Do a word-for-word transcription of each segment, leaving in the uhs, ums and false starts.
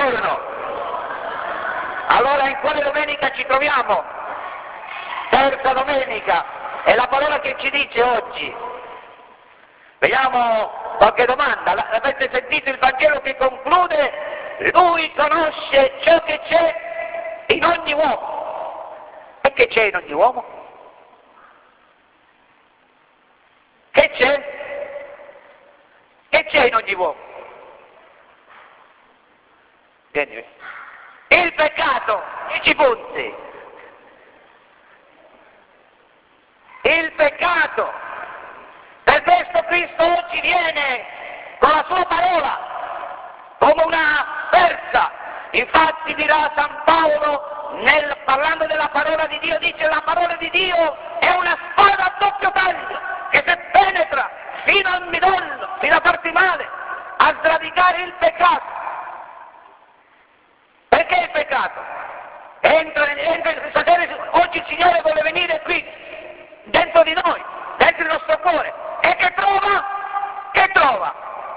giorno. Allora in quale domenica ci troviamo? Terza domenica. E la parola che ci dice oggi? Vediamo qualche domanda. Avete sentito il Vangelo che conclude? Lui conosce ciò che c'è in ogni uomo. E che c'è in ogni uomo? Che c'è? Che c'è in ogni uomo? Vieni. Il peccato, dieci punti. Il peccato. Per questo Cristo oggi viene con la sua parola come una sferza. Infatti dirà San Paolo, nel, parlando della parola di Dio, dice: la parola di Dio è una spada a doppio taglio che se penetra fino al midollo, fino a farti male, a sradicare il peccato. Perché il peccato? Entra, entra, stasera, oggi il Signore vuole venire qui, dentro di noi, dentro il nostro cuore. E che trova? Che trova?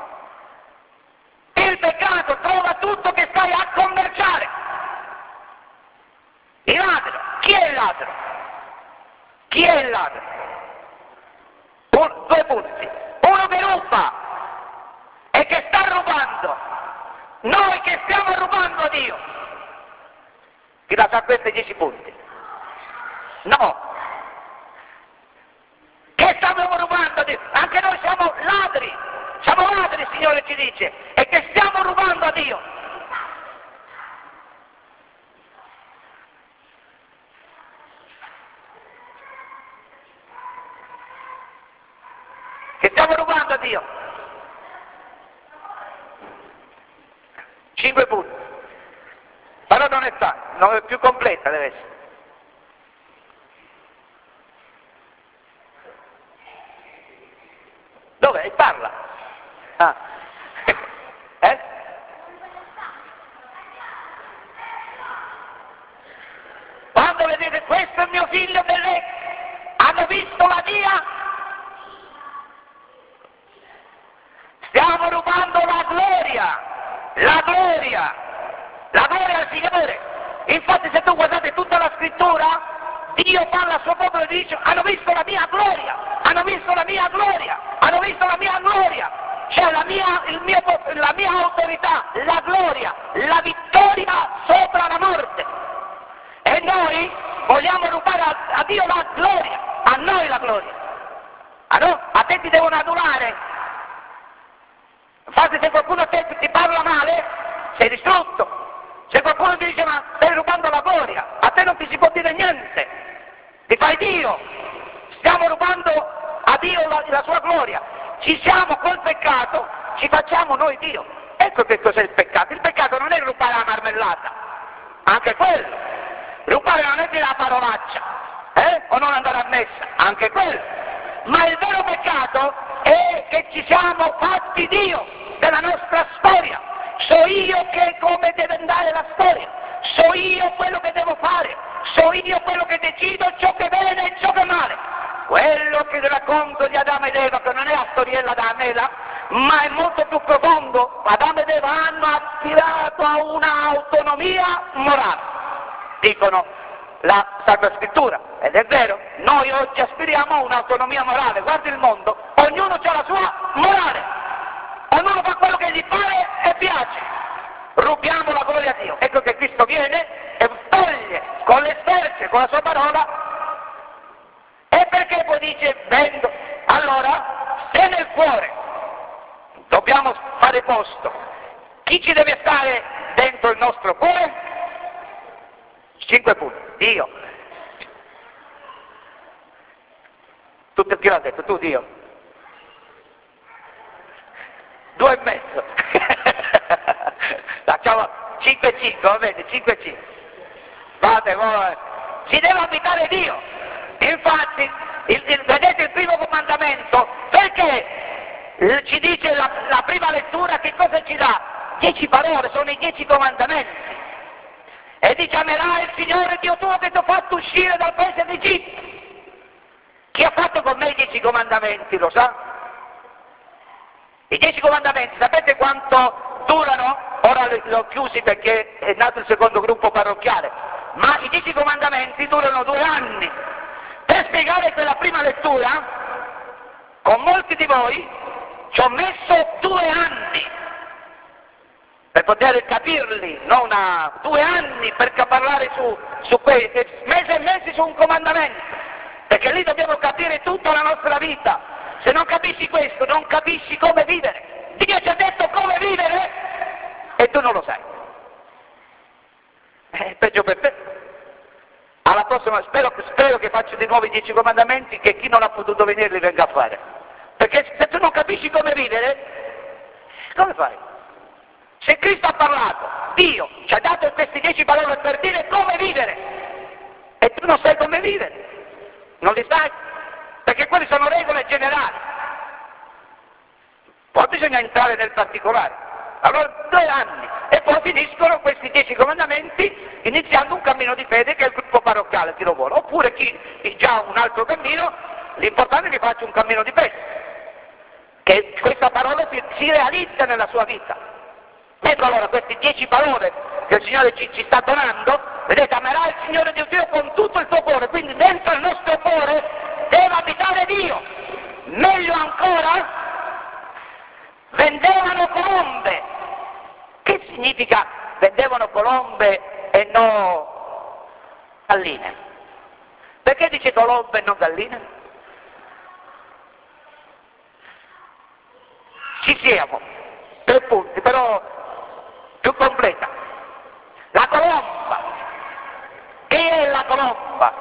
Il peccato trova tutto che stai a commerciare. Il ladro. Chi è il ladro? Chi è il ladro? Un, due punti. Uno che ruba e che sta rubando. Noi che stiamo rubando a Dio. Chi la sa questi dieci punti? No. Che stiamo rubando a Dio? Anche noi siamo ladri. Siamo ladri, il Signore ci dice. E che stiamo rubando a Dio. Che stiamo rubando a Dio. Cinque punti. Però non è tanto, non è più completa, deve essere. Dov'è? Parla. Ah. Eh? Quando vedete questo è il mio figlio bellezza, hanno visto la via? Stiamo rubando la gloria, la gloria, la gloria al Signore. Infatti se tu guardate tutta la scrittura, Dio parla al suo popolo e dice: hanno visto la mia gloria, hanno visto la mia gloria, hanno visto la mia gloria, cioè la mia, il mio, la mia autorità, la gloria, la vittoria sopra la morte. E noi vogliamo rubare a, a Dio la gloria, a noi la gloria. A, no? A te ti devono adulare. Infatti se qualcuno a te ti parla male, sei distrutto. Se qualcuno ti dice: ma stai rubando la gloria, a te non ti si può dire niente, ti fai Dio. Stiamo rubando a Dio la, la sua gloria. Ci siamo col peccato, ci facciamo noi Dio. Ecco che cos'è il peccato. Il peccato non è rubare la marmellata, anche quello. Rubare non è dire la parolaccia, eh? O non andare a messa, anche quello. Ma il vero peccato è che ci siamo fatti Dio della nostra storia. So io che come deve andare la storia, so io quello che devo fare, so io quello che decido, ciò che è bene e ciò che è male. Quello che il racconto di Adamo ed Eva, che non è la storiella da Amela, ma è molto più profondo. Adamo ed Eva hanno aspirato a un'autonomia morale, dicono la Sacra Scrittura, ed è vero, noi oggi aspiriamo a un'autonomia morale. Guardi il mondo, ognuno ha la sua morale, ognuno fa quello che gli pare e piace. Rubiamo la gloria a Dio. Ecco che Cristo viene e toglie con le sferze, con la sua parola. E perché poi dice vendo? Allora, se nel cuore dobbiamo fare posto, chi ci deve stare dentro il nostro cuore? Cinque punti. Dio. Tutto chi l'ha detto? Tu, Dio. Due e mezzo. Facciamo cinque e cinque, va bene, cinque e cinque. Fate voi. Ci deve abitare Dio. Infatti, il, il, vedete il primo comandamento, perché ci dice la, la prima lettura che cosa ci dà? Dieci parole, sono i dieci comandamenti. E dice: amerai il Signore Dio tuo che ti ha fatto uscire dal paese d'Egitto. Chi ha fatto con me i dieci comandamenti, lo sa? I dieci comandamenti, sapete quanto durano? Ora li ho chiusi perché è nato il secondo gruppo parrocchiale, ma i dieci comandamenti durano due anni. Per spiegare quella prima lettura, con molti di voi, ci ho messo due anni per poter capirli, non a due anni per parlare su, su quei, mesi e mesi su un comandamento, perché lì dobbiamo capire tutta la nostra vita. Se non capisci questo, non capisci come vivere. Dio ci ha detto come vivere e tu non lo sai. È peggio per te. Alla prossima, spero, spero che faccio di nuovo i dieci comandamenti, che chi non ha potuto venire li venga a fare. Perché se tu non capisci come vivere, come fai? Se Cristo ha parlato, Dio ci ha dato questi dieci parole per dire come vivere, e tu non sai come vivere, non li sai, perché quelle sono regole generali. Poi bisogna entrare nel particolare. Allora due anni, e poi finiscono questi dieci comandamenti iniziando un cammino di fede che è il gruppo parrocchiale, chi lo vuole, oppure chi ha già un altro cammino, l'importante è che faccia un cammino di fede, che questa parola si, si realizza nella sua vita. Ecco allora queste dieci parole che il Signore ci, ci sta donando, vedete, amerai il Signore Dio Dio con tutto il tuo cuore, quindi dentro il nostro cuore deve abitare Dio. Meglio ancora, vendevano colombe. Che significa vendevano colombe e non galline? Perché dice colombe e non galline? Ci siamo, tre punti, però più completa. La colomba. Che è la colomba?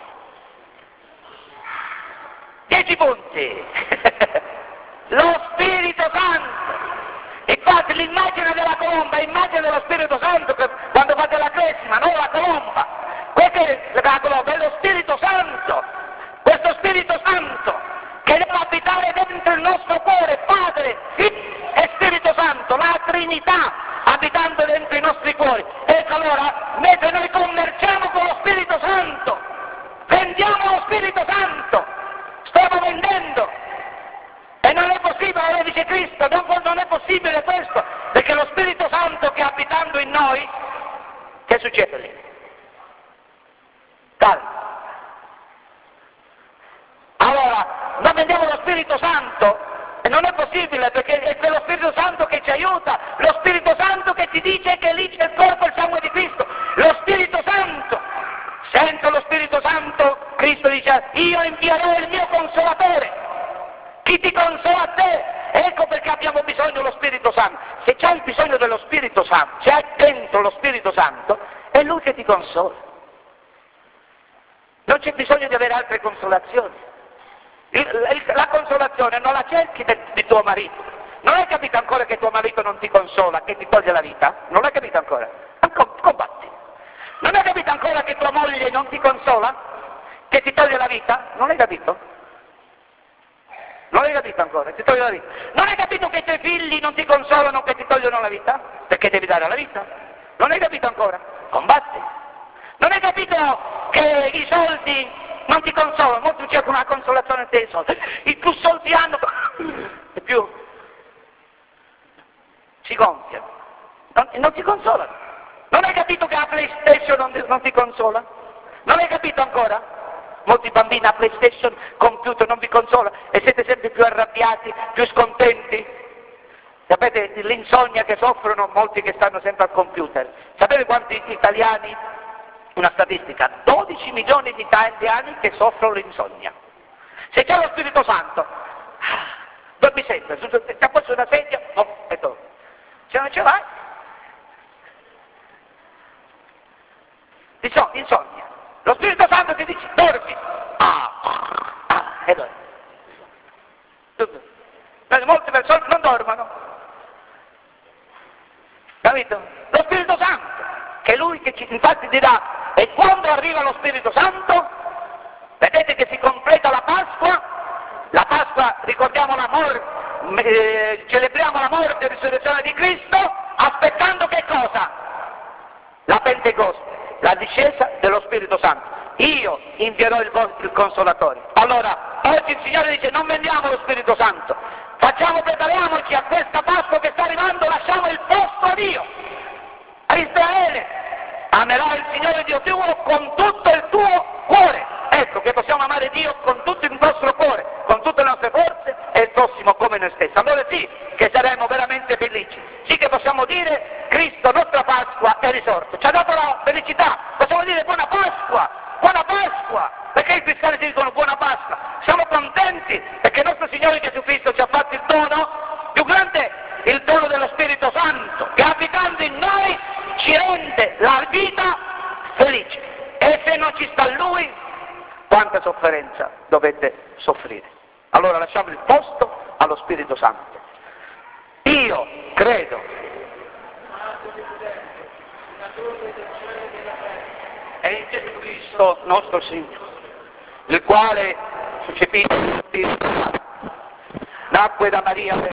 Dieci punti. Lo Spirito Santo. Infatti l'immagine della colomba è immagine dello Spirito Santo quando fate la cresima, non la colomba. Questa è la colomba, è lo Spirito Santo. Questo Spirito Santo che deve abitare dentro il nostro cuore, Padre, Figlio e Spirito Santo, la Trinità abitando dentro i nostri cuori. Ecco allora, mentre noi commerciamo con lo Spirito Santo, vendiamo lo Spirito Santo, stiamo vendendo. E non è possibile, lo dice Cristo, non, non è possibile questo, perché lo Spirito Santo che abitando in noi, che succede lì? Calma. Allora, noi vendiamo lo Spirito Santo, e non è possibile, perché è quello Spirito Santo che ci aiuta, lo Spirito Santo che ti dice che lì c'è il corpo e il sangue di Cristo, lo Spirito Santo. Senza lo Spirito Santo, Cristo dice, io invierò il mio Consolatore. Chi ti consola a te? Ecco perché abbiamo bisogno dello Spirito Santo. Se c'hai bisogno dello Spirito Santo, se hai dentro lo Spirito Santo, è Lui che ti consola. Non c'è bisogno di avere altre consolazioni. Il, il, la consolazione non la cerchi de, di tuo marito. Non hai capito ancora che tuo marito non ti consola, che ti toglie la vita? Non l'hai capito ancora? Ancora combatti. Non hai capito ancora che tua moglie non ti consola? Che ti toglie la vita? Non l'hai capito? Non hai capito ancora, ti toglie la vita. Non hai capito che i tuoi figli non ti consolano, che ti togliono la vita? Perché devi dare la vita. Non hai capito ancora? Combatti. Non hai capito che i soldi non ti consolano? Molti cercano una consolazione dei soldi. I più soldi hanno, e più si gonfiano. Non, non ti consolano. Non hai capito che la PlayStation non ti, non ti consola? Non hai capito ancora? Molti bambini a PlayStation, computer non vi consola e siete sempre più arrabbiati, più scontenti. Sapete l'insonnia che soffrono molti che stanno sempre al computer? Sapete quanti italiani? Una statistica, dodici milioni di italiani che soffrono l'insonnia. Se c'è lo Spirito Santo, dormi sempre, ti ha posto una sedia, oh, e dormi. Se non ce l'hai, insonnia. Lo Spirito Santo ti dice dormi, ah, ah, e dormi. Molte persone non dormono, capito? Lo Spirito Santo, che è Lui che ci infatti dirà, e quando arriva lo Spirito Santo, vedete che si completa la Pasqua, la Pasqua ricordiamo la morte, eh, celebriamo la morte e la risurrezione di Cristo, aspettando che cosa? La Pentecoste, la discesa dello Spirito Santo. Io invierò il, il Consolatore. Allora, oggi il Signore dice non vendiamo lo Spirito Santo, facciamo facciamo, prepariamoci a questa Pasqua che sta arrivando, lasciamo il posto a Dio, a Israele. Amerai il Signore Dio tuo con tutto il tuo cuore. Ecco che possiamo amare Dio con tutto il nostro cuore, con tutte le nostre forze e il prossimo come noi stessi. Allora sì che saremo veramente felici, sì che possiamo dire Cristo, nostra Pasqua, è risorto, ci ha dato la felicità, possiamo dire buona Pasqua, buona Pasqua, perché i cristiani ci dicono buona Pasqua, siamo contenti perché il nostro Signore Gesù Cristo ci ha fatto il dono più grande, il dono dello Spirito Santo, che abitando in noi ci rende la vita felice. E se non ci sta Lui, quanta sofferenza dovete soffrire. Allora lasciamo il posto allo Spirito Santo. Io credo è in Gesù Cristo nostro Signore, il quale, suscepito dello Spirito Santo, nacque da Maria